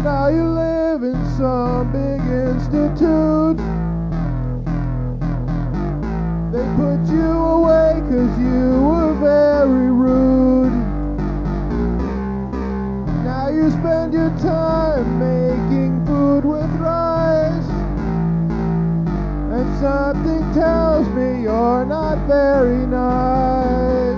Now you live in some big institute. They put you away 'cause you were very rude. Now you spend your time making food with rice, and something tells me you're not very nice.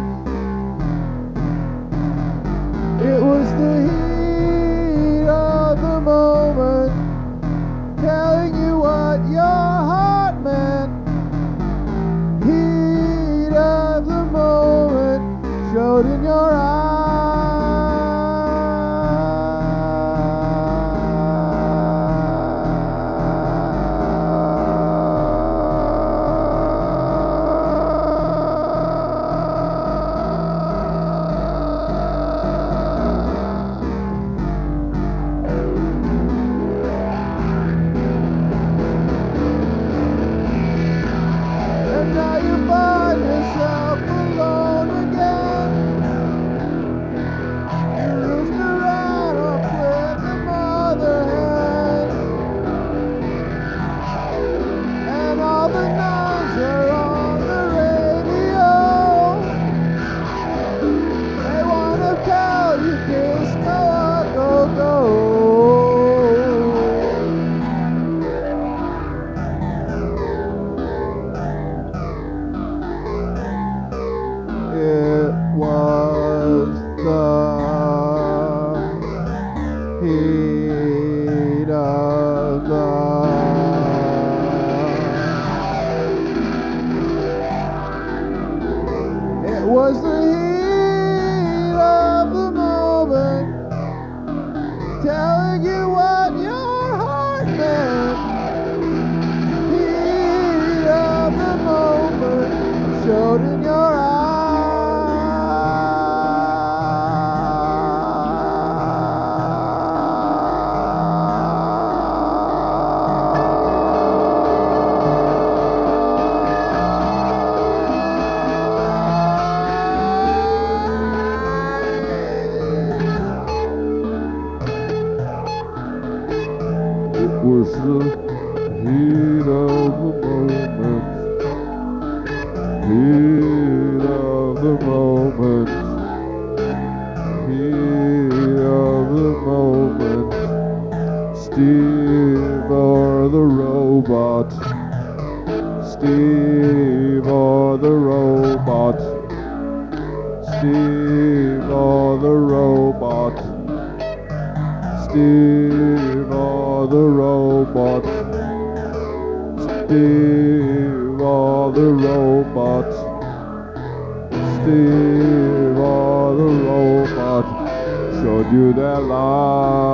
It was the heat of the moment, telling you what your heart meant. Heat of the moment showed in your now you find yourself alone again. You roosted around up with the mother hen, and all the nuns are on the radio. They wanna tell you disco a go-go. It was the heat of the It was the heat of the moment, telling you what your heart meant. Heat of the moment showed in your It was the heat of the moment, heat of the moment, heat of the moment. Steve or the robot, Steve or the robot, Steve or the robot, Steve or the robot, Steve or the robot, Steve or the robot showed you their life.